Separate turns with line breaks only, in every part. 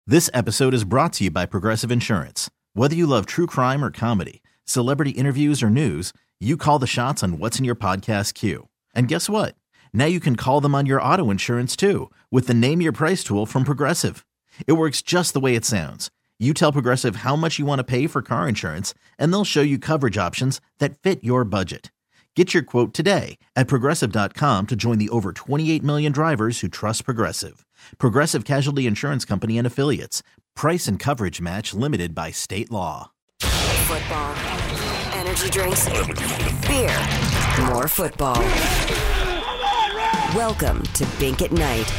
This episode is brought to you by Progressive Insurance. Whether you love true crime or comedy, celebrity interviews or news, you call the shots on what's in your podcast queue. And guess what? Now you can call them on your auto insurance too with the Name Your Price tool from Progressive. It works just the way it sounds. You tell Progressive how much you want to pay for car insurance, and they'll show you coverage options that fit your budget. Get your quote today at Progressive.com to join the over 28 million drivers who trust Progressive. Progressive Casualty Insurance Company and Affiliates. Price and coverage match limited by state law.
Football, energy drinks, beer, more football. Welcome to Bink at Night.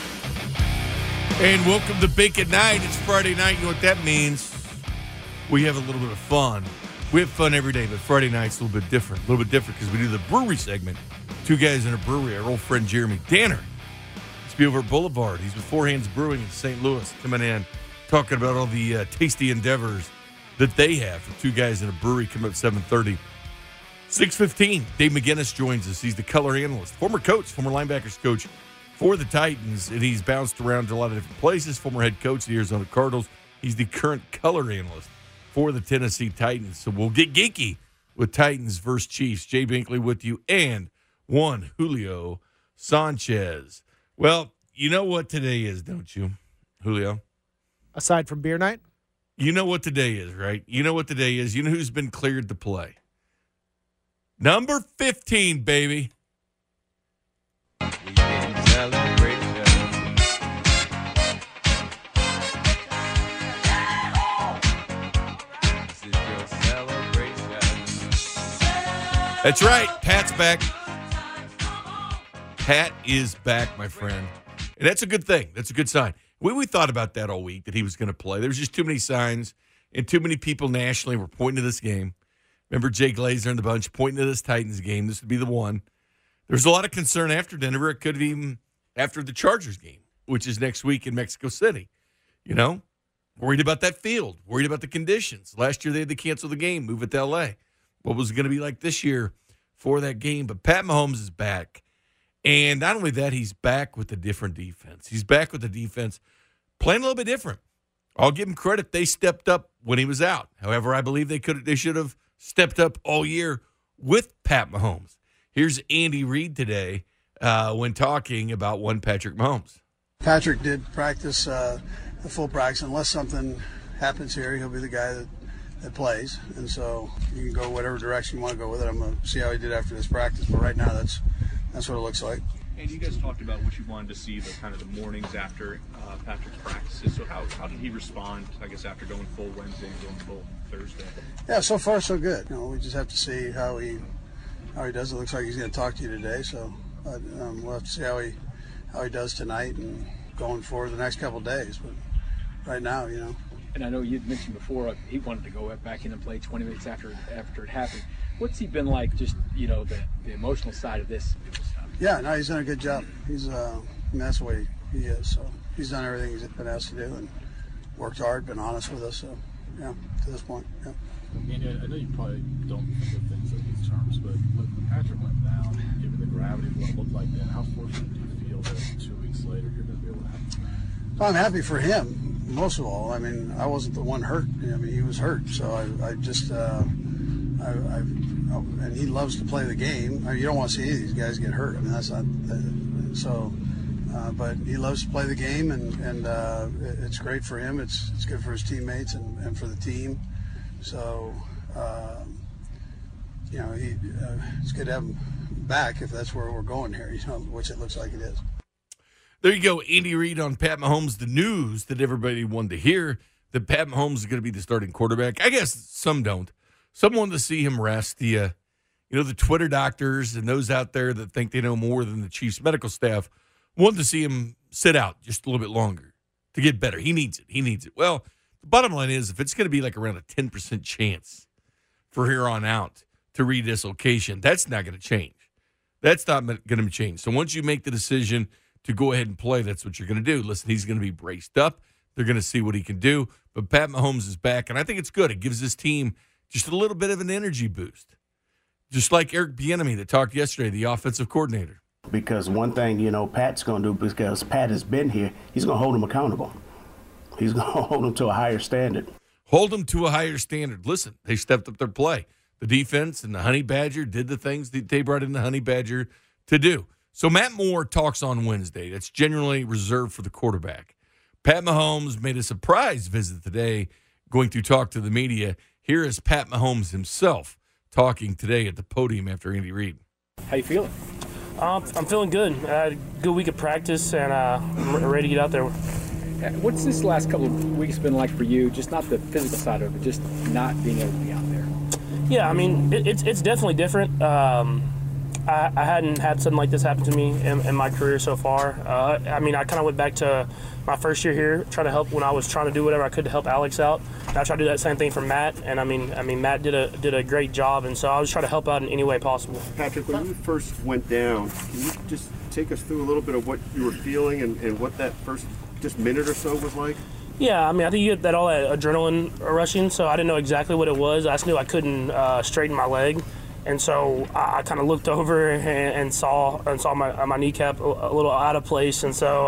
And welcome to Bink at Night. It's Friday night. You know what that means? We have a little bit of fun. We have fun every day, but Friday night's a little bit different. A little bit different because we do the brewery segment. Two guys in a brewery. Our old friend Jeremy Danner. Let's be over at Boulevard. He's with Four Hands Brewing in St. Louis. Coming in, talking about all the tasty endeavors that they have for two guys in a brewery. Coming up at 7:30. 6:15, Dave McGinnis joins us. He's the color analyst. Former coach, former linebackers coach for the Titans. And he's bounced around to a lot of different places. Former head coach of the Arizona Cardinals. He's the current color analyst for the Tennessee Titans. So we'll get geeky with Titans versus Chiefs. Jay Binkley with you and one Julio Sanchez. Well, you know what today is, don't you, Julio?
Aside from beer night?
You know what today is, right? You know what today is. You know who's been cleared to play. Number 15, baby. That's right. Pat's back. Pat is back, my friend. And that's a good thing. That's a good sign. We thought about that all week, that he was going to play. There was just too many signs, and too many people nationally were pointing to this game. Remember Jay Glazer and the bunch pointing to this Titans game. This would be the one. There's a lot of concern after Denver. It could have even after the Chargers game, which is next week in Mexico City. You know, worried about that field, worried about the conditions. Last year they had to cancel the game, move it to L.A. What was it going to be like this year for that game? But Pat Mahomes is back. And not only that, he's back with a different defense. He's back with the defense playing a little bit different. I'll give him credit. They stepped up when he was out. However, I believe they should have stepped up all year with Pat Mahomes. Here's Andy Reid today when talking about one Patrick Mahomes.
Patrick did practice the full practice. Unless something happens here, he'll be the guy that plays. And so you can go whatever direction you want to go with it. I'm going to see how he did after this practice. But right now, that's what it looks like.
And you guys talked about what you wanted to see, the kind of the mornings after Patrick's practices. So how did he respond, I guess, after going full Wednesday and going full Thursday?
Yeah, so far so good. You know, we just have to see how he does. It looks like he's going to talk to you today. So we'll have to see how he does tonight and going forward the next couple of days. But right now, you know.
And I know you'd mentioned before he wanted to go back in and play 20 minutes after it happened. What's he been like, just, you know, the emotional side of this stuff?
Yeah, no, he's done a good job. That's the way he is. So he's done everything he's been asked to do and worked hard, been honest with us. So, yeah, to this point, yeah.
And I know you probably don't think of things in these terms, but when Patrick went down, given the gravity of what it looked like then, how fortunate do you feel that 2 weeks later you're going to be able to have him back?
Well, I'm happy for him, most of all. I mean, I wasn't the one hurt. I mean, he was hurt. So I just and he loves to play the game. I mean, you don't want to see any of these guys get hurt. I mean, that's not so. But he loves to play the game, and it's great for him. It's good for his teammates and for the team. So, you know, it's good to have him back if that's where we're going here. You know, which it looks like it is.
There you go, Andy Reid on Pat Mahomes. The news that everybody wanted to hear, that Pat Mahomes is going to be the starting quarterback. I guess some don't. Some wanted to see him rest. The Twitter doctors and those out there that think they know more than the Chiefs medical staff wanted to see him sit out just a little bit longer to get better. He needs it. Well, the bottom line is if it's going to be like around a 10% chance for here on out to redislocation, that's not going to change. That's not going to change. So once you make the decision to go ahead and play, that's what you're going to do. Listen, he's going to be braced up. They're going to see what he can do. But Pat Mahomes is back, and I think it's good. It gives this team just a little bit of an energy boost. Just like Eric Bieniemy that talked yesterday, the offensive coordinator.
Because one thing, Pat's going to do, because Pat has been here, he's going to hold him accountable. He's going to hold them to a higher standard.
Hold them to a higher standard. Listen, they stepped up their play. The defense and the Honey Badger did the things that they brought in the Honey Badger to do. So Matt Moore talks on Wednesday. That's generally reserved for the quarterback. Pat Mahomes made a surprise visit today, going to talk to the media. Here is Pat Mahomes himself talking today at the podium after Andy Reid.
How you feeling?
I'm feeling good. I had a good week of practice, and I'm ready to get out there.
What's this last couple of weeks been like for you? Just not the physical side of it, just not being able to be out there.
Yeah, I mean, it's definitely different. I hadn't had something like this happen to me in my career so far. I mean, I kind of went back to my first year here, trying to help when I was trying to do whatever I could to help Alex out. And I tried to do that same thing for Matt, and I mean, Matt did a great job, and so I was trying to help out in any way possible.
Patrick, when you first went down, can you just take us through a little bit of what you were feeling and what that first just minute or so was like?
Yeah, I mean, I think you get all that adrenaline rushing, so I didn't know exactly what it was. I just knew I couldn't straighten my leg. And so I kind of looked over and saw my kneecap a little out of place, and so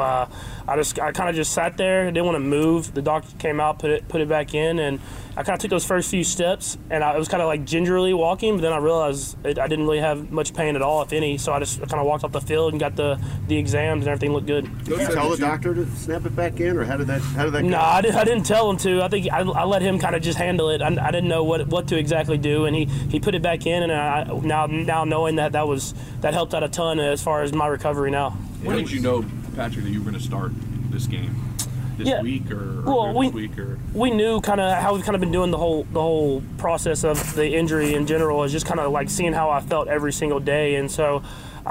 I kind of just sat there, didn't want to move. The doctor came out, put it back in, and I kind of took those first few steps, and it was kind of like gingerly walking. But then I realized I didn't really have much pain at all, if any. So I just kind of walked off the field and got the exams, and everything looked good.
Did you tell the doctor to snap it back in, or how did that go?
No, I didn't tell him to. I think I let him kind of just handle it. I didn't know what to exactly do, and he put it back in, and now knowing that helped out a ton as far as my recovery now.
When did you know, Patrick, that you were going to start this game? This week this week?
We knew kind of how we've kind of been doing the whole process of the injury in general, is just kind of like seeing how I felt every single day, and so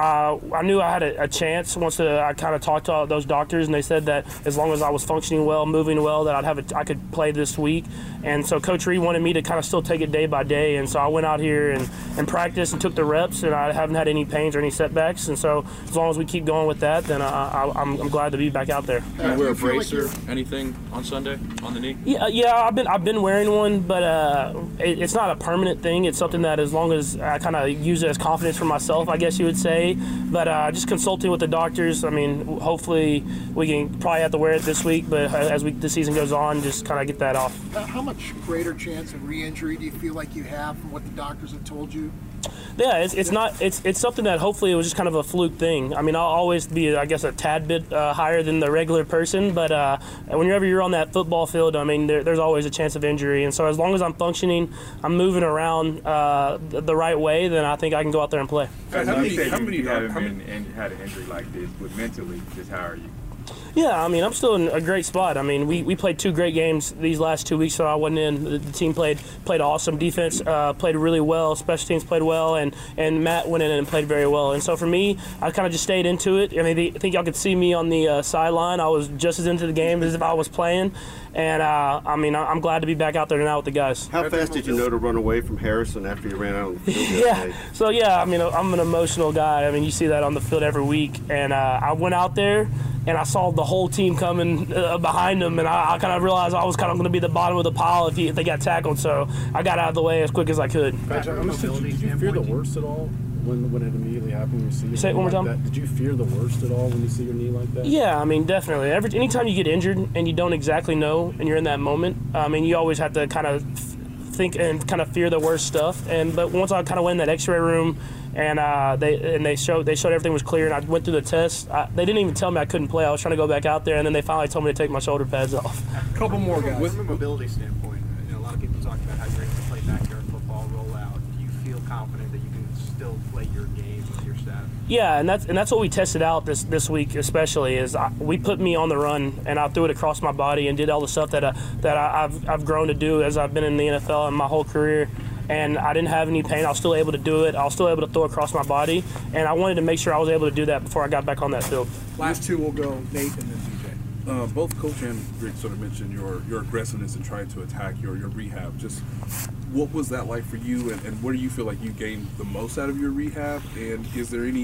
I knew I had a chance once I kind of talked to those doctors, and they said that as long as I was functioning well, moving well, that I could play this week. And so Coach Reid wanted me to kind of still take it day by day, and so I went out here and practiced and took the reps, and I haven't had any pains or any setbacks. And so as long as we keep going with that, then I'm glad to be back out there.
Do you wear a brace or anything on Sunday on the knee?
Yeah, I've been wearing one, but it's not a permanent thing. It's something that as long as I kind of use it as confidence for myself, I guess you would say. But just consulting with the doctors, I mean, hopefully we can probably have to wear it this week, but as the season goes on, just kind of get that off.
How much greater chance of re-injury do you feel like you have from what the doctors have told you?
Yeah, it's something that hopefully it was just kind of a fluke thing. I mean, I'll always be, I guess, a tad bit higher than the regular person, but whenever you're on that football field, I mean, there's always a chance of injury. And so as long as I'm functioning, I'm moving around the right way, then I think I can go out there and play.
How many you haven't had an injury like this, but mentally, just how are you?
Yeah, I mean, I'm still in a great spot. I mean, we played 2 great games these last 2 weeks, so I wasn't in. The team played awesome. Defense played really well. Special teams played well, and Matt went in and played very well. And so for me, I kind of just stayed into it. I mean, I think y'all could see me on the sideline. I was just as into the game as if I was playing. And, I mean, I'm glad to be back out there now with the guys.
How fast did you know to run away from Harrison after you ran out on the field
yesterday? So, I mean, I'm an emotional guy. I mean, you see that on the field every week. And I went out there, and I saw the whole team coming behind them, and I kind of realized I was kind of going to be the bottom of the pile if they got tackled. So I got out of the way as quick as I could.
Did you fear the worst at all when it immediately happened? You see
Say it one more time.
Did you fear the worst at all when you see your knee like that?
Yeah, I mean, definitely. Anytime you get injured and you don't exactly know, and you're in that moment, I mean, you always have to kind of think and kind of fear the worst stuff. But once I kind of went in that X-ray room, and they showed everything was clear, and I went through the test. They didn't even tell me I couldn't play. I was trying to go back out there, and then they finally told me to take my shoulder pads off.
A couple more guys.
From a mobility standpoint, a lot of people talk about how you're able to play backyard football, roll out. Do you feel confident that you can still play your game with your staff?
Yeah, and that's what we tested out this week, especially is we put me on the run, and I threw it across my body and did all the stuff that I've grown to do as I've been in the NFL and my whole career. And I didn't have any pain. I was still able to do it. I was still able to throw across my body. And I wanted to make sure I was able to do that before I got back on that field.
Last 2 will go Nate and then DJ.
Both Coach and Rick sort of mentioned your aggressiveness in trying to attack your rehab. Just what was that like for you, and where do you feel like you gained the most out of your rehab? And is there any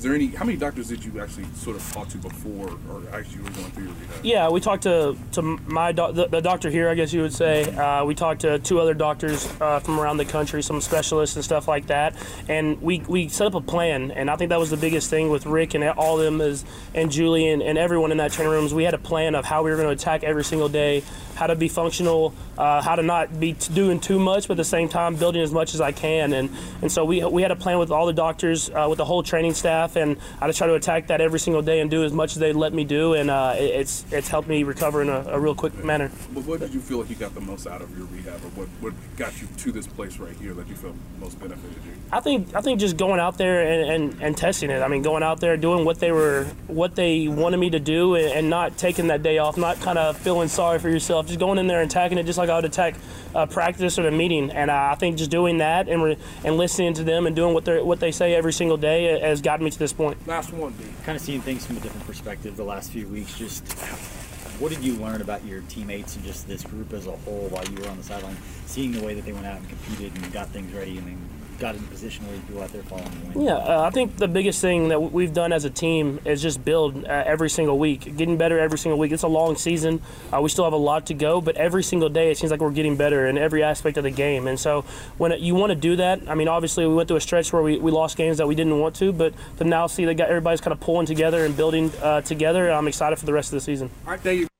Is there how many doctors did you actually sort of talk to before, or actually you were going through your rehab?
Yeah, we talked to my the doctor here, I guess you would say. We talked to 2 other doctors from around the country, some specialists and stuff like that, and we set up a plan. And I think that was the biggest thing with Rick and all of them and Julie and everyone in that training room. Is we had a plan of how we were going to attack every single day, how to be functional, how to not be doing too much, but at the same time building as much as I can. And so we had a plan with all the doctors, with the whole training staff, and I just try to attack that every single day and do as much as they let me do, and it's helped me recover in a real quick manner.
But what did you feel like you got the most out of your rehab, or what got you to this place right here that you felt most benefited you?
I think just going out there and testing it. I mean, going out there doing what they wanted me to do, and not taking that day off, not kind of feeling sorry for yourself, just going in there and attacking it just like I would attack practice or the meeting. And I think just doing that and listening to them and doing what they say every single day has gotten me to this point.
Last one, B.
Kind of seeing things from a different perspective the last few weeks. Just what did you learn about your teammates and just this group as a whole while you were on the sideline, seeing the way that they went out and competed and got things ready and then got in a position where you go out there following the win?
Yeah, I think the biggest thing that we've done as a team is just build every single week, getting better every single week. It's a long season. We still have a lot to go, but every single day it seems like we're getting better in every aspect of the game. And so when you want to do that, I mean, obviously we went through a stretch where we lost games that we didn't want to, but to now see that everybody's kind of pulling together and building together, I'm excited for the rest of the season.
All right, there you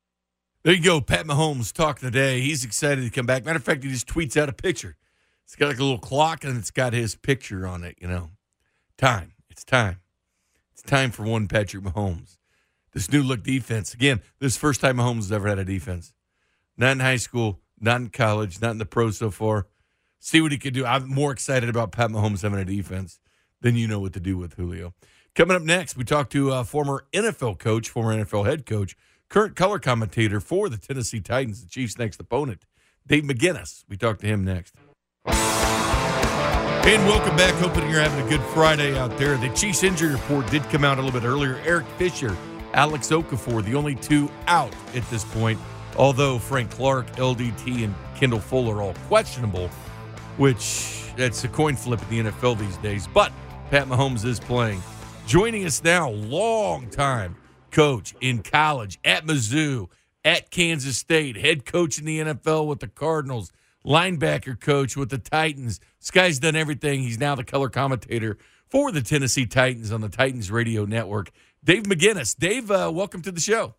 go. Pat Mahomes talking today. He's excited to come back. Matter of fact, he just tweets out a picture. It's got like a little clock, and it's got his picture on it, Time. It's time. It's time for one Patrick Mahomes. This new look defense. Again, this is the first time Mahomes has ever had a defense. Not in high school, not in college, not in the pros so far. See what he could do. I'm more excited about Pat Mahomes having a defense than you know what to do with Julio. Coming up next, we talk to former NFL coach, former NFL head coach, current color commentator for the Tennessee Titans, the Chiefs' next opponent, Dave McGinnis. We talk to him next. And welcome back. Hoping you're having a good Friday out there. The Chiefs injury report did come out a little bit earlier. Eric Fisher, Alex Okafor, the only 2 out at this point, although Frank Clark, LDT, and Kendall Fuller are all questionable, which that's a coin flip in the NFL these days. But Pat Mahomes is playing. Joining us now, long-time coach in college, at Mizzou, at Kansas State, head coach in the NFL with the Cardinals, linebacker coach with the Titans. This guy's done everything. He's now the color commentator for the Tennessee Titans on the Titans Radio Network. Dave McGinnis. Dave, welcome to the show.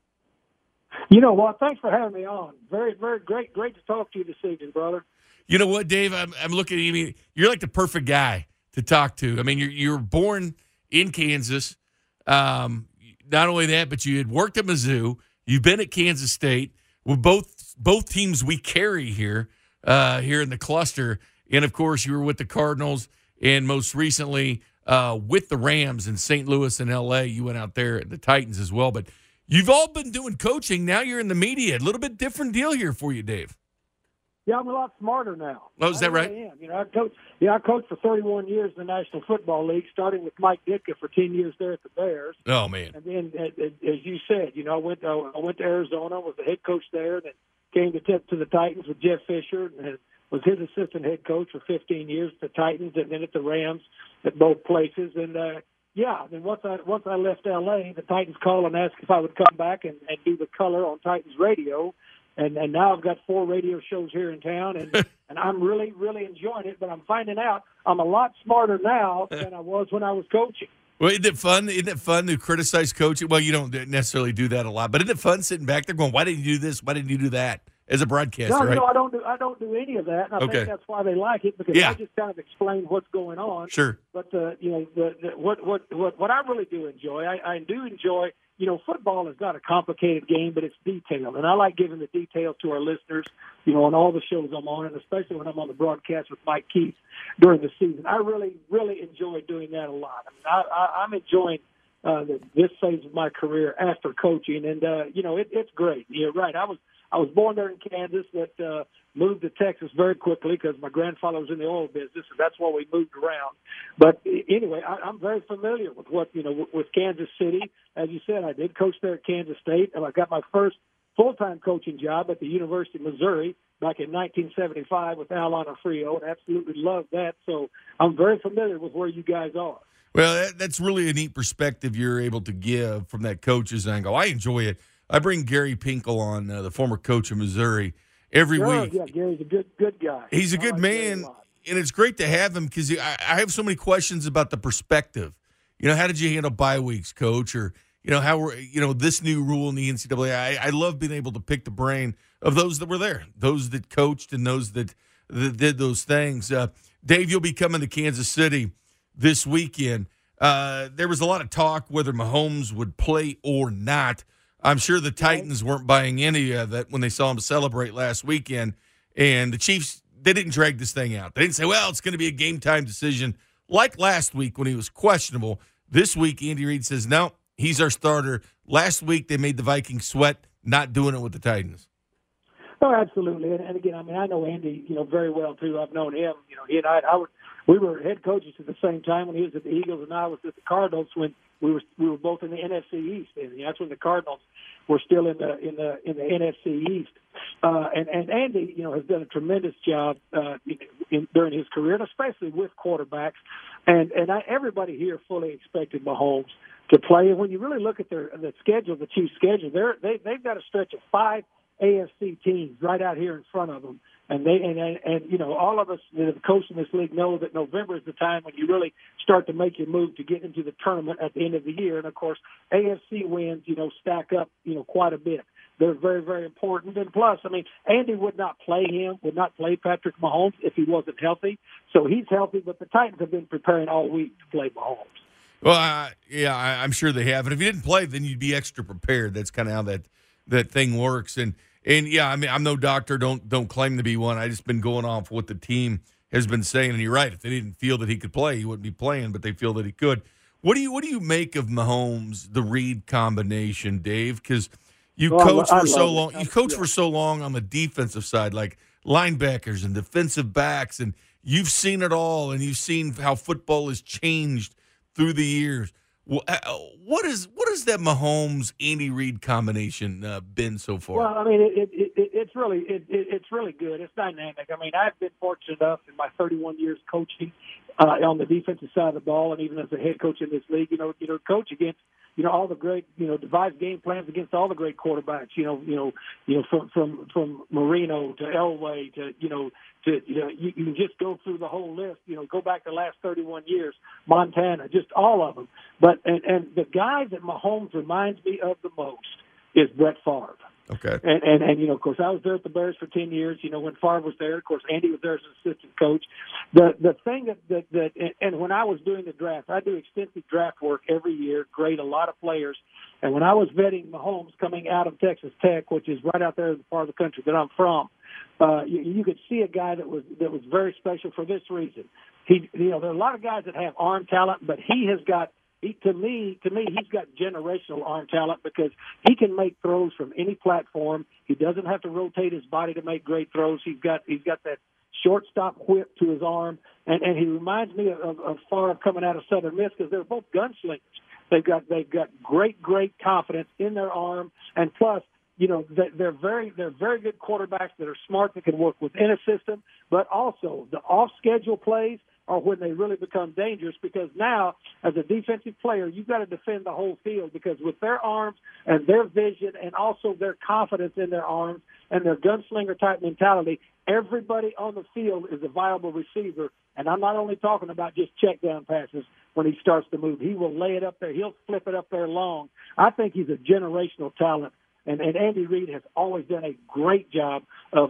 Well, thanks for having me on. Very, very great to talk to you this evening, brother.
You know what, Dave? I'm looking at you. You're like the perfect guy to talk to. I mean, you're born in Kansas. Not only that, but you had worked at Mizzou. You've been at Kansas State. With both teams we carry here in the cluster. And, of course, you were with the Cardinals and most recently with the Rams in St. Louis and L.A. You went out there at the Titans as well. But you've all been doing coaching. Now you're in the media. A little bit different deal here for you, Dave.
Yeah, I'm a lot smarter now.
Oh, is that right?
I am. I coached for 31 years in the National Football League, starting with Mike Ditka for 10 years there at the Bears.
Oh, man.
And then, as you said, I went to Arizona, was the head coach there, then came to the Titans with Jeff Fisher, and was his assistant head coach for 15 years at the Titans, and then at the Rams at both places. And then once I left L.A., the Titans called and asked if I would come back and do the color on Titans Radio. And now I've got 4 radio shows here in town, and I'm really, really enjoying it. But I'm finding out I'm a lot smarter now than I was when I was coaching.
Well, isn't it fun? Isn't it fun to criticize coaching? Well, you don't necessarily do that a lot, but isn't it fun sitting back there going, "Why didn't you do this? Why didn't you do that?" As a broadcaster,
no,
right?
I don't do any of that. And I think that's why they like it, because I just kind of explain what's going on.
Sure.
But what I really do enjoy, I do enjoy. Football is not a complicated game, but it's detailed, and I like giving the details to our listeners. On all the shows I'm on, and especially when I'm on the broadcast with Mike Keith during the season, I really, really enjoy doing that a lot. I mean, I'm enjoying this phase of my career after coaching, and it's great. You're right. I was born there in Kansas, but moved to Texas very quickly because my grandfather was in the oil business, and that's why we moved around. But anyway, I'm very familiar with with Kansas City. As you said, I did coach there at Kansas State, and I got my first full-time coaching job at the University of Missouri back in 1975 with Al Onofrio, and absolutely loved that. So I'm very familiar with where you guys are.
Well, that's really a neat perspective you're able to give from that coach's angle. I enjoy it. I bring Gary Pinkel on, the former coach of Missouri, every week.
Yeah, Gary's a good guy.
He's a good man, and it's great to have him because I have so many questions about the perspective. How did you handle bye weeks, Coach? Or, how this new rule in the NCAA. I love being able to pick the brain of those that were there, those that coached and those that did those things. Dave, you'll be coming to Kansas City this weekend. There was a lot of talk whether Mahomes would play or not. I'm sure the Titans weren't buying any of that when they saw him celebrate last weekend. And the Chiefs, they didn't drag this thing out. They didn't say, well, it's going to be a game-time decision like last week when he was questionable. This week, Andy Reid says, no, he's our starter. Last week, they made the Vikings sweat, not doing it with the Titans.
Oh, absolutely. And again, I know Andy, very well, too. I've known him. He and we were head coaches at the same time when he was at the Eagles and I was at the Cardinals when we were both in the NFC East. And that's when the Cardinals were still in the NFC East. And Andy, has done a tremendous job during his career, and especially with quarterbacks. And everybody here fully expected Mahomes to play. And when you really look at the schedule, the Chiefs' schedule, they've got a stretch of 5 AFC teams right out here in front of them. And all of us that have coached in this league know that November is the time when you really start to make your move to get into the tournament at the end of the year. And of course, AFC wins, stack up, quite a bit. They're very, very important. And plus, Andy would not play Patrick Mahomes if he wasn't healthy. So he's healthy, but the Titans have been preparing all week to play Mahomes.
Well, I'm sure they have. And if you didn't play, then you'd be extra prepared. That's kind of how that thing works. And yeah, I'm no doctor. Don't claim to be one. I just been going off what the team has been saying. And you're right. If they didn't feel that he could play, he wouldn't be playing. But they feel that he could. What do you make of Mahomes, the Reid combination, Dave? Because you coached for so long. You coached for so long on the defensive side, like linebackers and defensive backs, and you've seen it all. And you've seen how football has changed through the years. What is that Mahomes Andy Reid combination been so far?
Well, it's really good. It's dynamic. I've been fortunate enough in my 31 years coaching on the defensive side of the ball, and even as a head coach in this league, coach against all the great, devise game plans against all the great quarterbacks. From Marino to Elway to you can just go through the whole list. Go back the last 31 years, Montana, just all of them. But and the guy that Mahomes reminds me of the most is Brett Favre.
Okay.
And of course, I was there at the Bears for 10 years. When Favre was there, of course, Andy was there as an assistant coach. The thing that and when I was doing the draft, I do extensive draft work every year, grade a lot of players. And when I was vetting Mahomes coming out of Texas Tech, which is right out there in the part of the country that I'm from, you could see a guy that was very special for this reason. There are a lot of guys that have arm talent, but he has got. To me, he's got generational arm talent because he can make throws from any platform. He doesn't have to rotate his body to make great throws. He's got that shortstop whip to his arm, and he reminds me of Favre coming out of Southern Miss because they're both gunslingers. They've got great confidence in their arm, and plus, they're very good quarterbacks that are smart, that can work within a system, but also the off-schedule plays are when they really become dangerous because now, as a defensive player, you've got to defend the whole field because with their arms and their vision and also their confidence in their arms and their gunslinger-type mentality, everybody on the field is a viable receiver. And I'm not only talking about just check-down passes when he starts to move. He will lay it up there. He'll flip it up there long. I think he's a generational talent. And Andy Reid has always done a great job of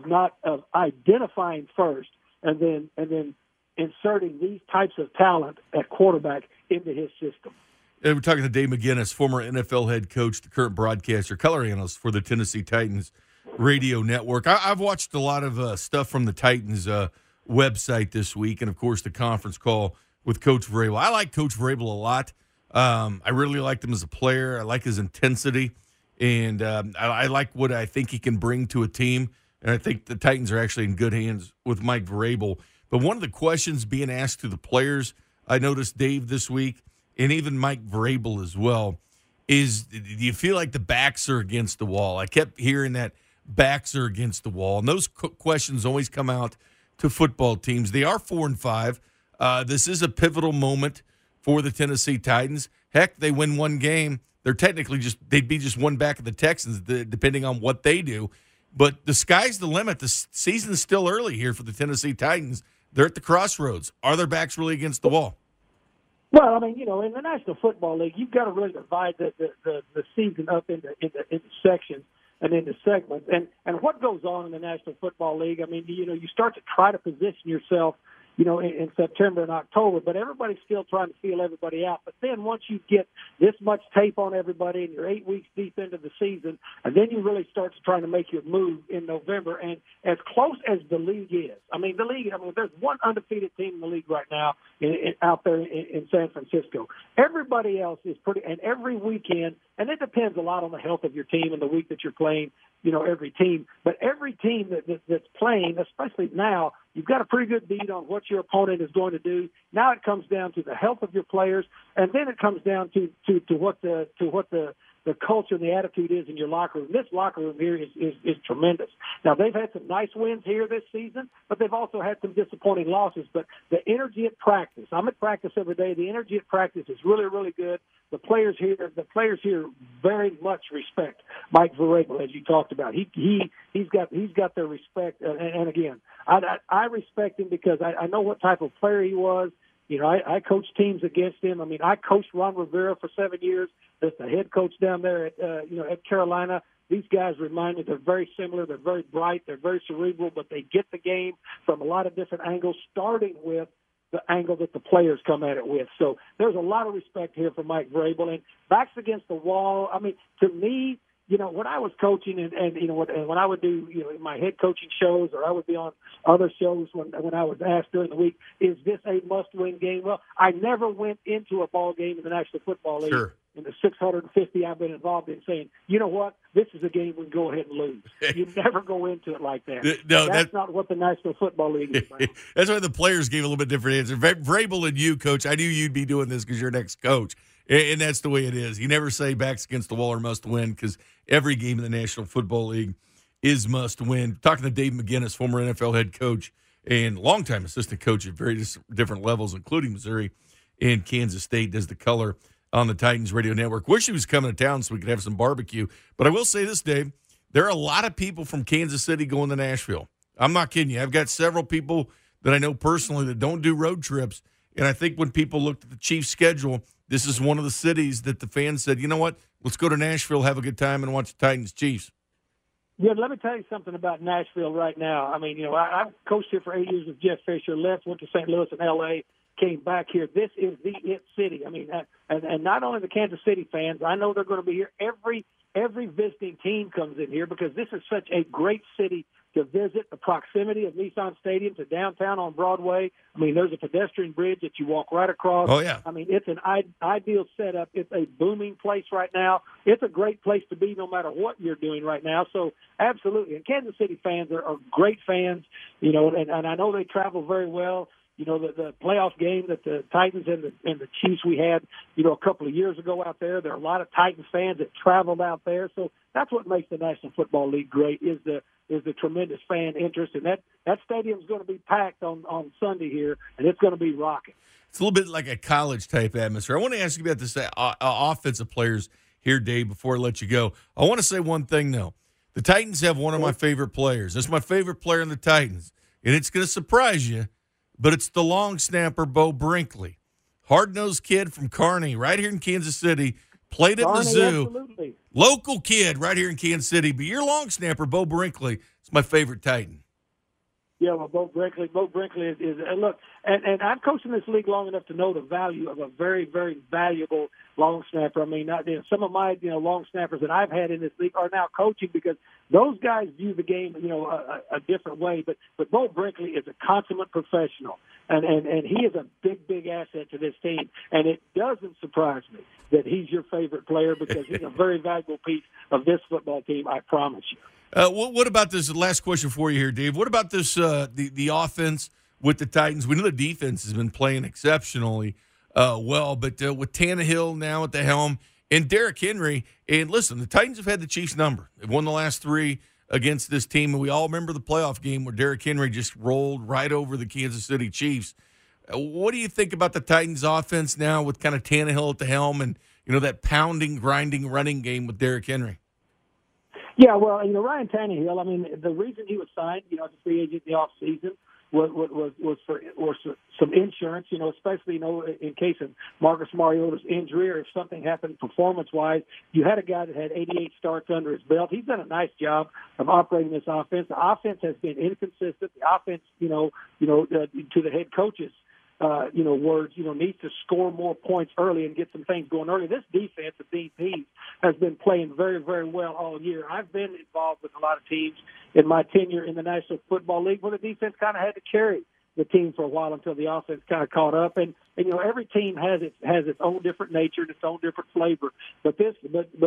identifying first and then inserting these types of talent at quarterback into his system.
We're talking to Dave McGinnis, former NFL head coach, the current broadcaster, color analyst for the Tennessee Titans radio network. I've watched a lot of stuff from the Titans website this week, and, of course, the conference call with Coach Vrabel. I like Coach Vrabel a lot. I really liked him as a player. I like his intensity, and I like what I think he can bring to a team, and I think the Titans are actually in good hands with Mike Vrabel. But one of the questions being asked to the players, I noticed, Dave, this week, and even Mike Vrabel as well, is do you feel like the backs are against the wall? I kept hearing that backs are against the wall. And those questions always come out to football teams. They are 4-5. This is a pivotal moment for the Tennessee Titans. Heck, they win one game. They'd be just one back of the Texans, depending on what they do. But the sky's the limit. The season's still early here for the Tennessee Titans. They're at the crossroads. Are their backs really against the wall?
Well, I mean, in the National Football League, you've got to really divide the season up into sections and into segments. And what goes on in the National Football League, I mean, you start to try to position yourself, in September and October, but everybody's still trying to feel everybody out. But then once you get this much tape on everybody and you're 8 weeks deep into the season, and then you really start to try to make your move in November. And as close as the league is, there's one undefeated team in the league right now out there in San Francisco. Everybody else is and every weekend, and it depends a lot on the health of your team and the week that you're playing, every team. But every team that's playing, especially now, you've got a pretty good beat on what your opponent is going to do. Now it comes down to the health of your players, and then it comes down to what the culture and the attitude is in your locker room. This locker room here is tremendous. Now, they've had some nice wins here this season, but they've also had some disappointing losses. But the energy at practice, I'm at practice every day. The energy at practice is really, really good. The players here very much respect Mike Vrabel, as you talked about. He's got their respect. And again, I respect him because I know what type of player he was. I coached teams against him. I mean, I coached Ron Rivera for 7 years. That's the head coach down there at Carolina. These guys remind me they're very similar. They're very bright. They're very cerebral, but they get the game from a lot of different angles, starting with the angle that the players come at it with. So there's a lot of respect here for Mike Vrabel. And backs against the wall, I mean, to me, when I was coaching and when I would do, my head coaching shows, or I would be on other shows when I was asked during the week, is this a must-win game? Well, I never went into a ball game in the National Football League in the 650 I've been involved in saying, you know what, this is a game we can go ahead and lose. You never go into it like that. No, that's not what the National Football League is about.
That's why the players gave a little bit different answer. Vrabel and you, Coach, I knew you'd be doing this because you're next coach. And that's the way it is. You never say backs against the wall or must win because every game in the National Football League is must win. Talking to Dave McGinnis, former NFL head coach and longtime assistant coach at various different levels, including Missouri and Kansas State, does the color on the Titans Radio Network. Wish he was coming to town so we could have some barbecue. But I will say this, Dave, there are a lot of people from Kansas City going to Nashville. I'm not kidding you. I've got several people that I know personally that don't do road trips. And I think when people looked at the Chiefs' schedule, this is one of the cities that the fans said, you know what, let's go to Nashville, have a good time, and watch the Titans-Chiefs.
Yeah, let me tell you something about Nashville right now. I mean, I've coached here for 8 years with Jeff Fisher, left, went to St. Louis and L.A., came back here. This is the it city. I mean, and not only the Kansas City fans, I know they're going to be here. Every visiting team comes in here because this is such a great city to visit. The proximity of Nissan Stadium to downtown on Broadway. I mean, there's a pedestrian bridge that you walk right across.
Oh, yeah.
I mean, it's an ideal setup. It's a booming place right now. It's a great place to be no matter what you're doing right now. So, absolutely. And Kansas City fans are great fans, and I know they travel very well. The playoff game that the Titans and the Chiefs we had, a couple of years ago out there, there are a lot of Titans fans that traveled out there. So that's what makes the National Football League great is the tremendous fan interest. And that stadium's going to be packed on Sunday here, and it's going to be rocking.
It's a little bit like a college-type atmosphere. I want to ask you about this offensive players here, Dave, before I let you go. I want to say one thing, though. The Titans have one of my favorite players. That's my favorite player in the Titans, and it's going to surprise you. But it's the long snapper, Beau Brinkley. Hard-nosed kid from Kearney, right here in Kansas City. Played at Mizzou.
Absolutely.
Local kid right here in Kansas City. But your long snapper, Beau Brinkley, is my favorite Titan.
Yeah, well, Beau Brinkley is and look, and I've coached in this league long enough to know the value of a very, very valuable long snapper. I mean, some of my long snappers that I've had in this league are now coaching because those guys view the game a different way. But Beau Brinkley is a consummate professional, and he is a big asset to this team. And it doesn't surprise me that he's your favorite player because he's a very valuable piece of this football team. I promise you.
What about this? Last question for you here, Dave. What about this? The offense with the Titans. We know the defense has been playing exceptionally well, but with Tannehill now at the helm and Derrick Henry, and listen, the Titans have had the Chiefs' number. They've won the last 3 against this team, and we all remember the playoff game where Derrick Henry just rolled right over the Kansas City Chiefs. What do you think about the Titans' offense now with kind of Tannehill at the helm and, that pounding, grinding, running game with Derrick Henry?
Yeah, well, Ryan Tannehill, I mean, the reason he was signed, as a free agent in the offseason was for some insurance, especially, in case of Marcus Mariota's injury or if something happened performance-wise. You had a guy that had 88 starts under his belt. He's done a nice job of operating this offense. The offense has been inconsistent. The offense, to the head coaches, words, needs to score more points early and get some things going early. This defense of DP has been playing very, very well all year. I've been involved with a lot of teams in my tenure in the National Football League where the defense kind of had to carry the team for a while until the offense kind of caught up. And every team has its own different nature and its own different flavor. But this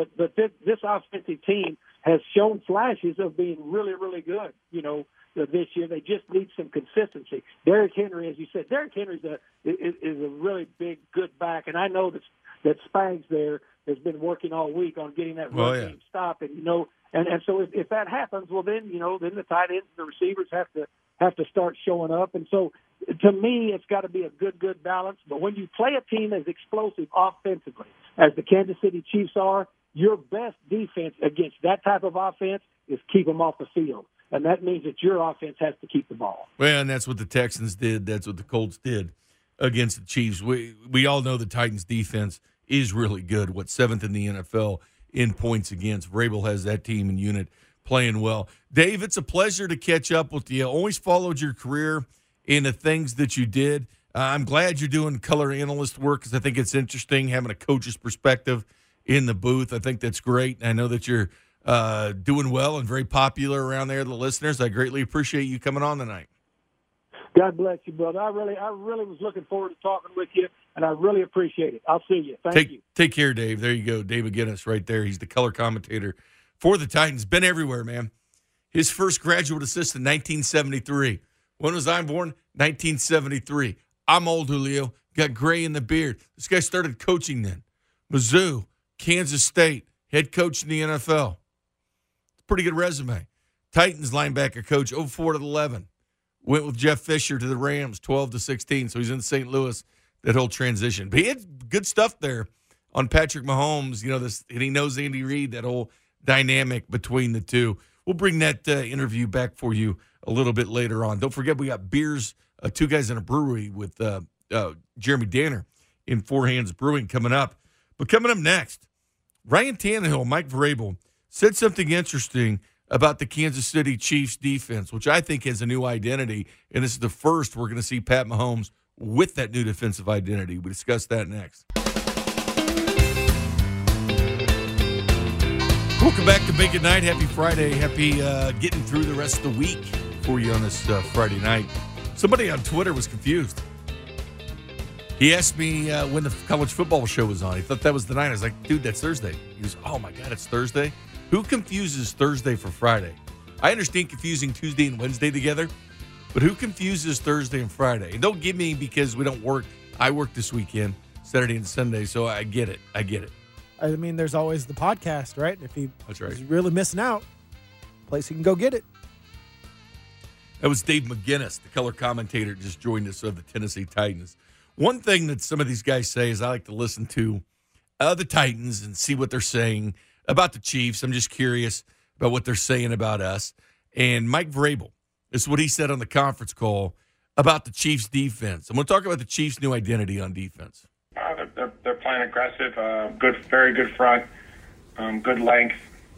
offensive team has shown flashes of being really, really good, this year. They just need some consistency. Derrick Henry, as you said, Derrick Henry is a really big, good back, and I know that Spags there has been working all week on getting that run game stopped, and and so if that happens, well then then the tight ends and the receivers have to start showing up, and so to me it's got to be a good balance. But when you play a team as explosive offensively as the Kansas City Chiefs are, your best defense against that type of offense is keep them off the field. And that means that your offense has to keep the ball.
Well, and that's what the Texans did. That's what the Colts did against the Chiefs. We all know the Titans' defense is really good. 7th in the NFL in points against. Vrabel has that team and unit playing well. Dave, it's a pleasure to catch up with you. Always followed your career in the things that you did. I'm glad you're doing color analyst work because I think it's interesting having a coach's perspective in the booth. I think that's great. I know that you're doing well and very popular around there, the listeners. I greatly appreciate you coming on tonight.
God bless you, brother. I really was looking forward to talking with you, and I really appreciate it. I'll see you. Thank you.
Take care, Dave. There you go. Dave McGinnis right there. He's the color commentator for the Titans. Been everywhere, man. His first graduate assistant, 1973. When was I born? 1973. I'm old, Julio. Got gray in the beard. This guy started coaching then. Mizzou, Kansas State, head coach in the NFL. Pretty good resume. Titans linebacker coach, 04-11. Went with Jeff Fisher to the Rams, 12-16. So he's in St. Louis, that whole transition. But he had good stuff there on Patrick Mahomes. And he knows Andy Reid, that whole dynamic between the two. We'll bring that interview back for you a little bit later on. Don't forget, we got beers, Two Guys in a Brewery with Jeremy Danner in Four Hands Brewing coming up. But coming up next, Ryan Tannehill, Mike Vrabel, said something interesting about the Kansas City Chiefs defense, which I think has a new identity, and this is the first we're going to see Pat Mahomes with that new defensive identity. We discuss that next. Welcome back to Bacon Night. Happy Friday. Happy getting through the rest of the week for you on this Friday night. Somebody on Twitter was confused. He asked me when the college football show was on. He thought that was the night. I was like, dude, that's Thursday. He goes, oh, my God, it's Thursday? Who confuses Thursday for Friday? I understand confusing Tuesday and Wednesday together, but who confuses Thursday and Friday? And don't give me because we don't work. I work this weekend, Saturday and Sunday, so I get it.
I mean, there's always the podcast, right? If
That's right.
he's really missing out, place he can go get it.
That was Dave McGinnis, the color commentator, just joined us of the Tennessee Titans. One thing that some of these guys say is I like to listen to the Titans and see what they're saying about the Chiefs. I'm just curious about what they're saying about us. And Mike Vrabel, this is what he said on the conference call about the Chiefs' defense. I'm going to talk about the Chiefs' new identity on defense.
They're playing aggressive, very good front, good length.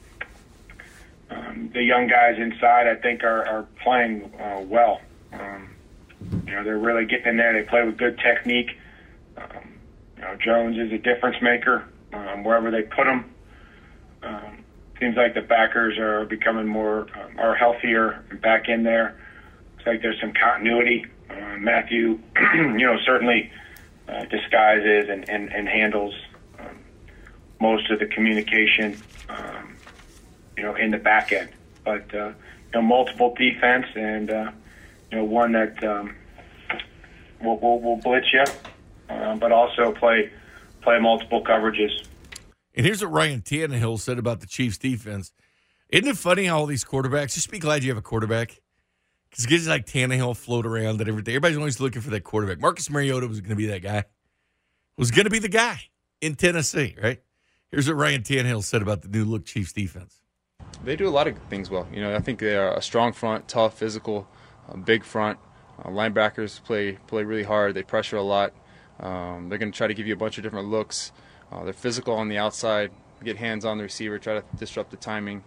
The young guys inside, I think, are playing well. They're really getting in there. They play with good technique. Jones is a difference maker wherever they put him. Seems like the backers are becoming are healthier back in there. Looks like there's some continuity. Matthew, certainly disguises and handles most of the communication, in the back end. But multiple defense and one that will blitz you, but also play multiple coverages.
And here's what Ryan Tannehill said about the Chiefs' defense. Isn't it funny how all these quarterbacks, just be glad you have a quarterback. Because guys like Tannehill float around and everything. Everybody's always looking for that quarterback. Marcus Mariota was going to be that guy. Was going to be the guy in Tennessee, right? Here's what Ryan Tannehill said about the new look Chiefs defense.
They do a lot of things well. I think they are a strong front, tough, physical, big front. Linebackers play really hard. They pressure a lot. They're going to try to give you a bunch of different looks. They're physical on the outside, get hands on the receiver, try to disrupt the timing.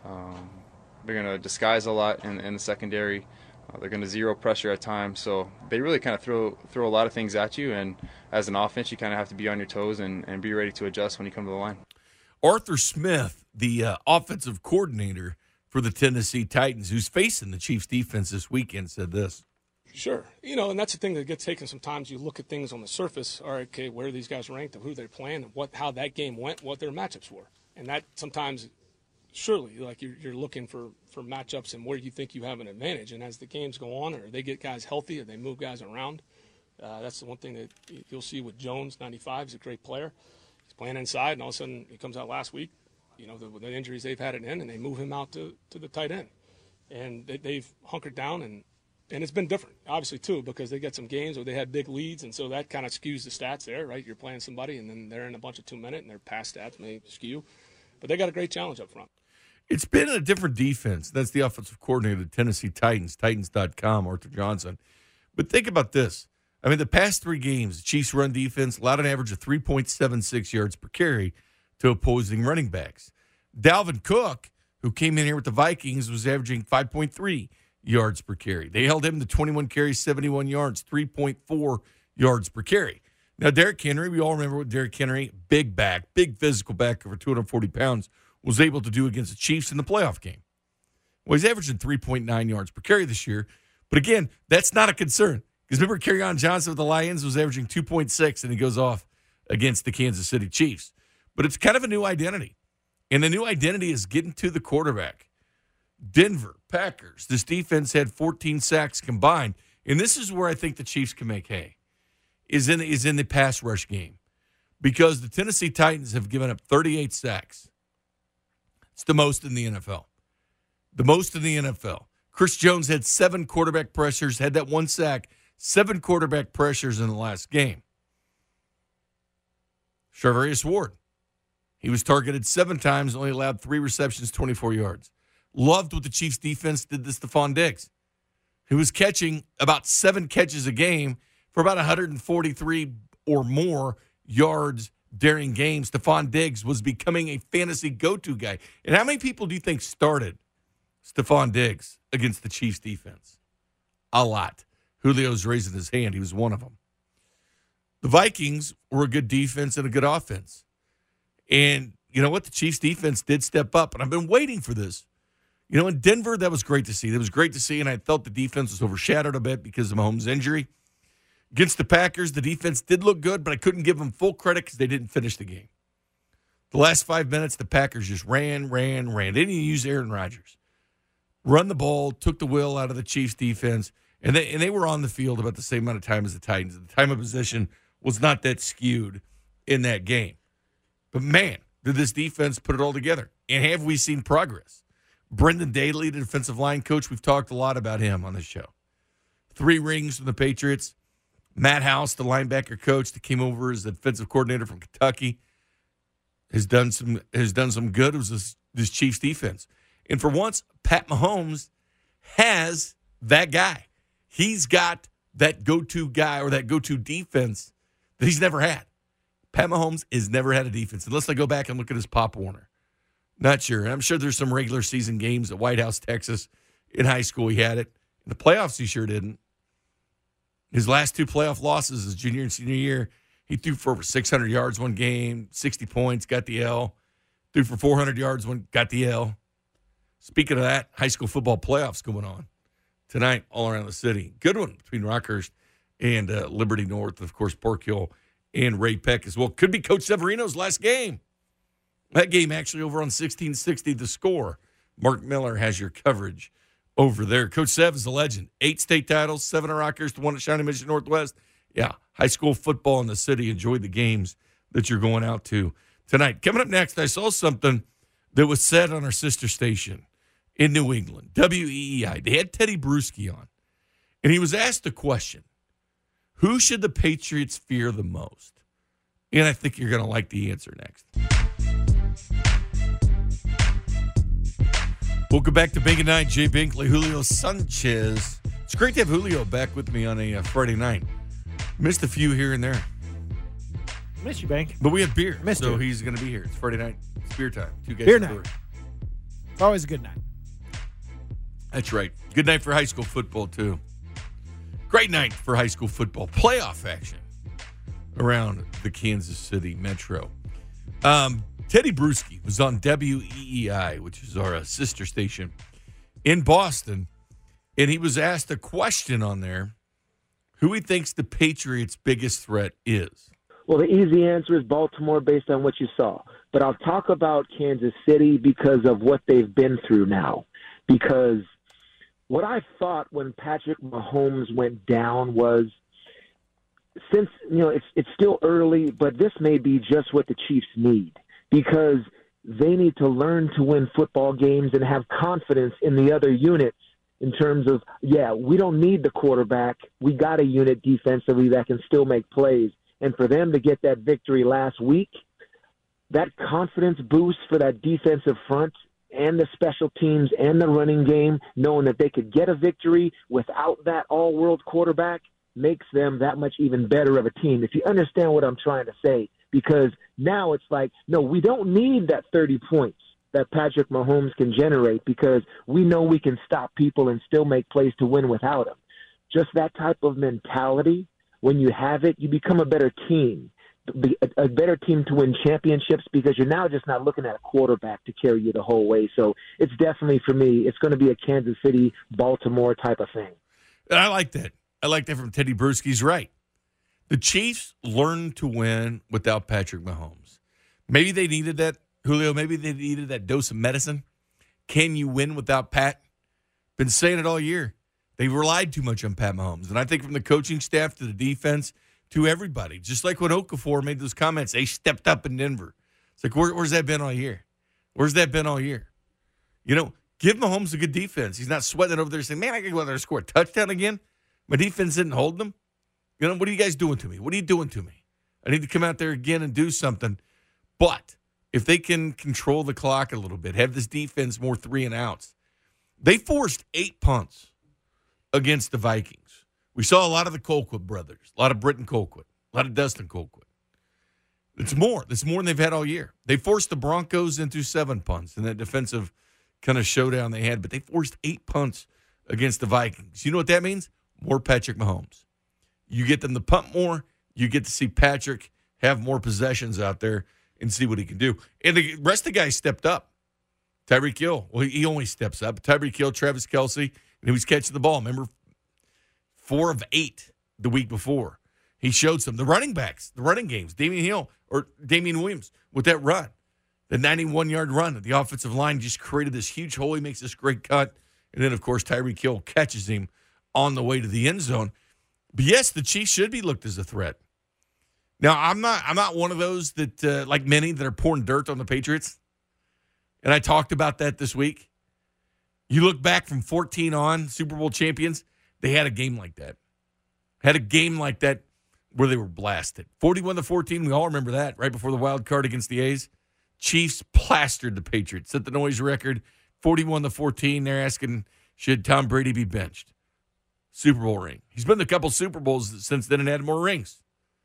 They're going to disguise a lot in the secondary. They're going to zero pressure at times. So they really kind of throw a lot of things at you. And as an offense, you kind of have to be on your toes and be ready to adjust when you come to the line.
Arthur Smith, the offensive coordinator for the Tennessee Titans, who's facing the Chiefs defense this weekend, said this.
Sure. And that's the thing that gets taken. Sometimes you look at things on the surface. All right, okay, where are these guys ranked, who they're playing, and how that game went, what their matchups were. And that sometimes, surely, like you're looking for matchups and where you think you have an advantage. And as the games go on, or they get guys healthy, or they move guys around, that's the one thing that you'll see with Jones, 95. He's a great player. He's playing inside, and all of a sudden he comes out last week. The injuries they've had it in, and they move him out to the tight end. And they've hunkered down, and it's been different, obviously, too, because they get some games where they had big leads, and so that kind of skews the stats there, right? You're playing somebody, and then they're in a bunch of 2-minute, and their pass stats may skew. But they got a great challenge up front.
It's been a different defense. That's the offensive coordinator of the Tennessee Titans, Titans.com, Arthur Johnson. But think about this. I mean, the past 3 games, the Chiefs' run defense allowed an average of 3.76 yards per carry to opposing running backs. Dalvin Cook, who came in here with the Vikings, was averaging 5.3 yards per carry. They held him to 21 carries, 71 yards, 3.4 yards per carry. Now, Derrick Henry, we all remember what Derrick Henry, big back, big physical back, over 240 pounds, was able to do against the Chiefs in the playoff game. Well, he's averaging 3.9 yards per carry this year. But again, that's not a concern. Because remember, Kerryon Johnson with the Lions was averaging 2.6, and he goes off against the Kansas City Chiefs. But it's kind of a new identity. And the new identity is getting to the quarterback. Denver, Packers, this defense had 14 sacks combined. And this is where I think the Chiefs can make hay, is in the pass rush game. Because the Tennessee Titans have given up 38 sacks. It's the most in the NFL. The most in the NFL. Chris Jones had 7 quarterback pressures, had that 1 sack, 7 quarterback pressures in the last game. Charvarius Ward, he was targeted 7 times, only allowed 3 receptions, 24 yards. Loved what the Chiefs defense did to Stephon Diggs, who was catching about 7 catches a game for about 143 or more yards during games. Stephon Diggs was becoming a fantasy go-to guy. And how many people do you think started Stephon Diggs against the Chiefs defense? A lot. Julio's raising his hand. He was one of them. The Vikings were a good defense and a good offense. And you know what? The Chiefs defense did step up. And I've been waiting for this. In Denver, that was great to see. That was great to see, and I felt the defense was overshadowed a bit because of Mahomes' injury. Against the Packers, the defense did look good, but I couldn't give them full credit because they didn't finish the game. The last 5 minutes, the Packers just ran. They didn't even use Aaron Rodgers. Run the ball, took the will out of the Chiefs defense, and they were on the field about the same amount of time as the Titans. The time of possession was not that skewed in that game. But, man, did this defense put it all together. And have we seen progress? Brendan Daly, the defensive line coach, we've talked a lot about him on this show. 3 rings from the Patriots. Matt House, the linebacker coach that came over as the defensive coordinator from Kentucky, has done some good. It was this Chiefs defense. And for once, Pat Mahomes has that guy. He's got that go-to guy or that go-to defense that he's never had. Pat Mahomes has never had a defense, unless I go back and look at his Pop Warner. Not sure. And I'm sure there's some regular season games at White House, Texas. In high school, he had it. In the playoffs, he sure didn't. His last 2 playoff losses, his junior and senior year, he threw for over 600 yards one game, 60 points, got the L. Threw for 400 yards one, got the L. Speaking of that, high school football playoffs going on tonight all around the city. Good one between Rockhurst and Liberty North, and of course, Park Hill and Ray Peck as well. Could be Coach Severino's last game. That game actually over on 1660 The Score. Mark Miller has your coverage over there. Coach Sev is a legend. 8 state titles, 7 at Rockhurst, 1 at Shawnee Mission Northwest. Yeah, high school football in the city. Enjoy the games that you're going out to tonight. Coming up next, I saw something that was said on our sister station in New England, WEEI. They had Teddy Bruschi on, and he was asked a question. Who should the Patriots fear the most? And I think you're going to like the answer next. Welcome back to Bink at Night. Jay Binkley, Julio Sanchez. It's great to have Julio back with me on a Friday night. Missed a few here and there.
Miss you, Bank.
But we have beer,
Missed
so
you.
He's going to be here. It's Friday night. It's beer time. Two guys.
Beer night. It's always a good night.
That's right. Good night for high school football, too. Great night for high school football. Playoff action around the Kansas City Metro. Teddy Bruschi was on WEEI, which is our sister station in Boston, and he was asked a question on there, who he thinks the Patriots' biggest threat is.
Well, the easy answer is Baltimore based on what you saw. But I'll talk about Kansas City because of what they've been through now. Because what I thought when Patrick Mahomes went down was, since, it's still early, but this may be just what the Chiefs need. Because they need to learn to win football games and have confidence in the other units in terms of, we don't need the quarterback. We got a unit defensively that can still make plays. And for them to get that victory last week, that confidence boost for that defensive front and the special teams and the running game, knowing that they could get a victory without that all-world quarterback, makes them that much even better of a team. If you understand what I'm trying to say, because now it's like, no, we don't need that 30 points that Patrick Mahomes can generate because we know we can stop people and still make plays to win without him. Just that type of mentality, when you have it, you become a better team, a better team to win championships because you're now just not looking at a quarterback to carry you the whole way. So it's definitely, for me, it's going to be a Kansas City, Baltimore type of thing.
And I like that. I like that from Teddy Bruschi. He's right. The Chiefs learned to win without Patrick Mahomes. Maybe they needed that, Julio. Maybe they needed that dose of medicine. Can you win without Pat? Been saying it all year. They relied too much on Pat Mahomes. And I think from the coaching staff to the defense to everybody, just like when Okafor made those comments, they stepped up in Denver. It's like, where's that been all year? Where's that been all year? Give Mahomes a good defense. He's not sweating over there saying, man, I got to go out there and score a touchdown again. My defense didn't hold them. What are you guys doing to me? What are you doing to me? I need to come out there again and do something. But if they can control the clock a little bit, have this defense more 3-and-outs. They forced 8 punts against the Vikings. We saw a lot of the Colquitt brothers, a lot of Britton Colquitt, a lot of Dustin Colquitt. It's more than they've had all year. They forced the Broncos into 7 punts in that defensive kind of showdown they had, but they forced 8 punts against the Vikings. You know what that means? More Patrick Mahomes. You get them to punt more. You get to see Patrick have more possessions out there and see what he can do. And the rest of the guys stepped up. Tyreek Hill, well, he always steps up. Tyreek Hill, Travis Kelce, and he was catching the ball. Remember, 4 of 8 the week before. He showed some. The running backs, the running games, Damian Williams with that run, the 91-yard run. The offensive line just created this huge hole. He makes this great cut. And then, of course, Tyreek Hill catches him on the way to the end zone. But, yes, the Chiefs should be looked as a threat. Now, I'm not one of those that, like many, that are pouring dirt on the Patriots. And I talked about that this week. You look back from 14 on, Super Bowl champions, they had a game like that. Had a game like that where they were blasted. 41-14, we all remember that, right before the wild card against the A's. Chiefs plastered the Patriots, set the noise record, 41-14. They're asking, should Tom Brady be benched? Super Bowl ring. He's been to a couple Super Bowls since then and had more rings.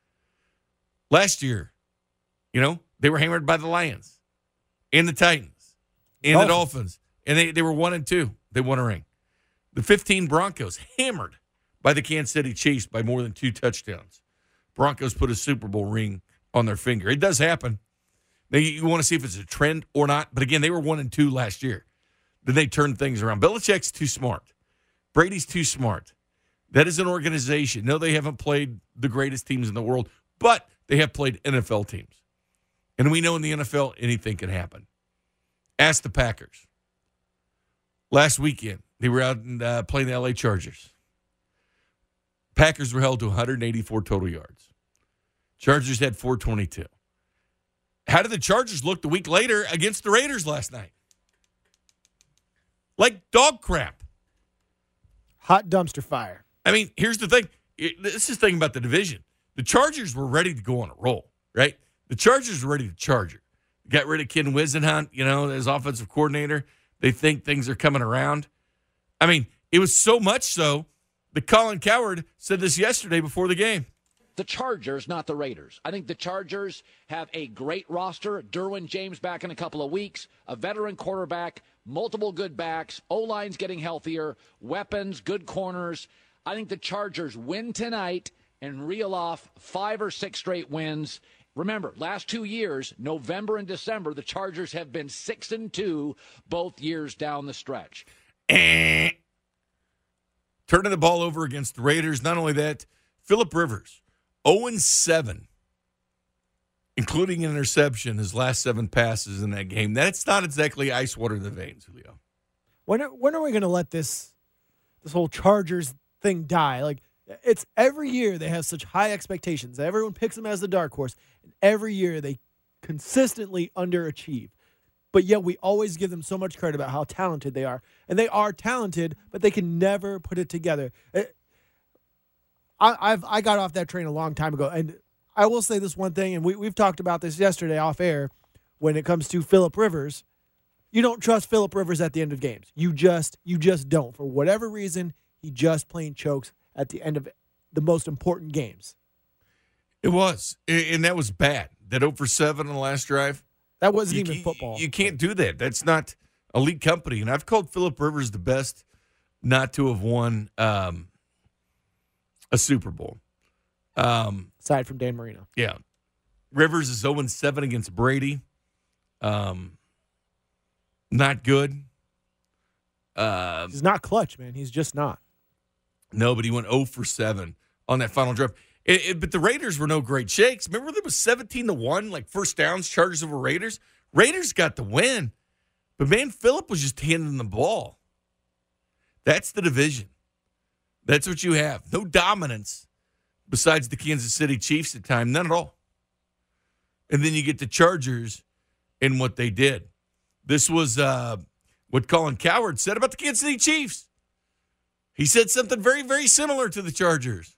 Last year, they were hammered by the Lions and the Titans and the Dolphins. And they were 1-2. They won a ring. The 15 Broncos hammered by the Kansas City Chiefs by more than 2 touchdowns. Broncos put a Super Bowl ring on their finger. It does happen. Now, you want to see if it's a trend or not. But, again, they were 1-2 last year. Then they turned things around. Belichick's too smart. Brady's too smart. That is an organization. No, they haven't played the greatest teams in the world, but they have played NFL teams. And we know in the NFL, anything can happen. Ask the Packers. Last weekend, they were out and playing the L.A. Chargers. Packers were held to 184 total yards. Chargers had 422. How did the Chargers look the week later against the Raiders last night? like dog crap.
Hot dumpster fire.
I mean, here's the thing. This is the thing about the division. The Chargers were ready to go on a roll, right? The Chargers were ready to charge it. Got rid of Ken Wisenhunt, as offensive coordinator. They think things are coming around. I mean, it was so much so that Colin Cowherd said this yesterday before the game.
The Chargers, not the Raiders. I think the Chargers have a great roster. Derwin James back in a couple of weeks, a veteran quarterback, multiple good backs, O-line's getting healthier, weapons, good corners. I think the Chargers win tonight and reel off 5 or 6 straight wins. Remember, last 2 years, November and December, the Chargers have been 6-2 both years down the stretch.
Turning the ball over against the Raiders. Not only that, Phillip Rivers, 0-7, including an interception, his last 7 passes in that game. That's not exactly ice water in the veins, Julio.
When are we going to let this whole Chargers thing die? Like, it's every year they have such high expectations. Everyone picks them as the dark horse, and every year they consistently underachieve. But yet we always give them so much credit about how talented they are. And they are talented, but they can never put it together. I got off that train a long time ago. And I will say this one thing, and we've talked about this yesterday off air, when it comes to Phillip Rivers. You don't trust Phillip Rivers at the end of games. You just don't. For whatever reason, he just plain chokes at the end of the most important games.
It was. And that was bad. That 0-for-7 on the last drive.
That wasn't even football.
You can't do that. That's not elite company. And I've called Phillip Rivers the best not to have won a Super Bowl.
Aside from Dan Marino.
Yeah. Rivers is 0-7 against Brady. Not good.
He's not clutch, man. He's just not.
No, but he went 0-for-7 on that final drive. But the Raiders were no great shakes. Remember, there was 17-1, like first downs, Chargers over Raiders. Raiders got the win. But, man, Phillip was just handing the ball. That's the division. That's what you have. No dominance besides the Kansas City Chiefs at time. None at all. And then you get the Chargers and what they did. This was what Colin Cowherd said about the Kansas City Chiefs. He said something very, very similar to the Chargers.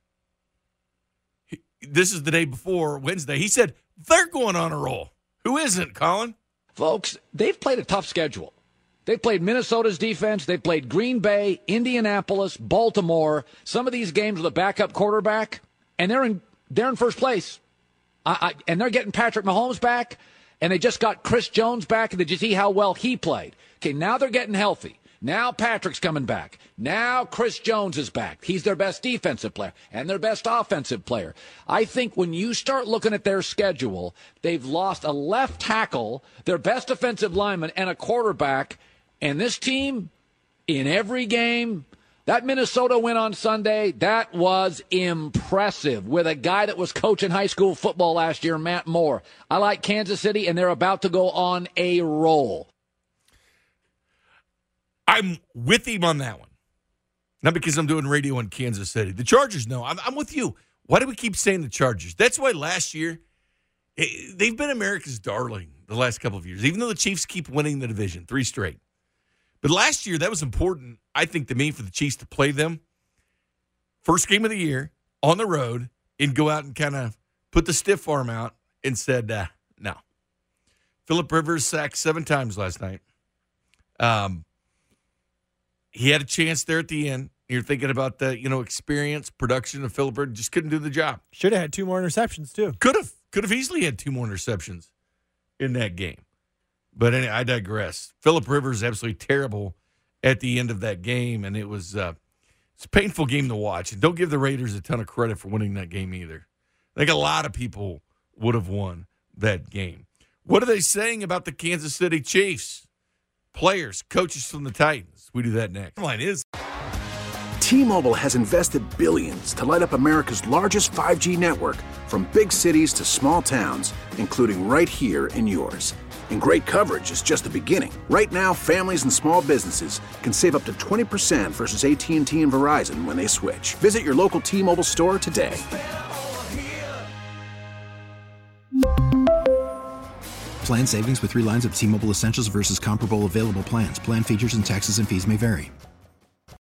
This is the day before Wednesday. He said they're going on a roll. Who isn't, Colin?
Folks, they've played a tough schedule. They've played Minnesota's defense. They've played Green Bay, Indianapolis, Baltimore. Some of these games with a backup quarterback, and they're in first place. And they're getting Patrick Mahomes back, and they just got Chris Jones back. And did you see how well he played? Okay, now they're getting healthy. Now Patrick's coming back. Now Chris Jones is back. He's their best defensive player and their best offensive player. I think when you start looking at their schedule, they've lost a left tackle, their best offensive lineman, and a quarterback. And this team, in every game, that Minnesota win on Sunday, that was impressive with a guy that was coaching high school football last year, Matt Moore. I like Kansas City, and they're about to go on a roll.
I'm with him on that one. Not because I'm doing radio in Kansas City. The Chargers, no. I'm with you. Why do we keep saying the Chargers? That's why last year, they've been America's darling the last couple of years, even though the Chiefs keep winning the division, 3 straight. But last year, that was important, I think, to me, for the Chiefs to play them. First game of the year, on the road, and go out and kind of put the stiff arm out and said, no. Phillip Rivers sacked 7 times last night. He had a chance there at the end. You're thinking about the, experience, production of Phillip Rivers. Just couldn't do the job.
Should have had 2 more interceptions, too.
Could have easily had 2 more interceptions in that game. But anyway, I digress. Phillip Rivers absolutely terrible at the end of that game, and it's a painful game to watch. And don't give the Raiders a ton of credit for winning that game either. I think a lot of people would have won that game. What are they saying about the Kansas City Chiefs? Players, coaches from the Titans. We do that next. The line is
T-Mobile has invested billions to light up America's largest 5G network, from big cities to small towns, including right here in yours. And great coverage is just the beginning. Right now, families and small businesses can save up to 20% versus AT&T and Verizon when they switch. Visit your local T-Mobile store today.
Plan savings with 3 lines of T-Mobile Essentials versus comparable available plans. Plan features and taxes and fees may vary.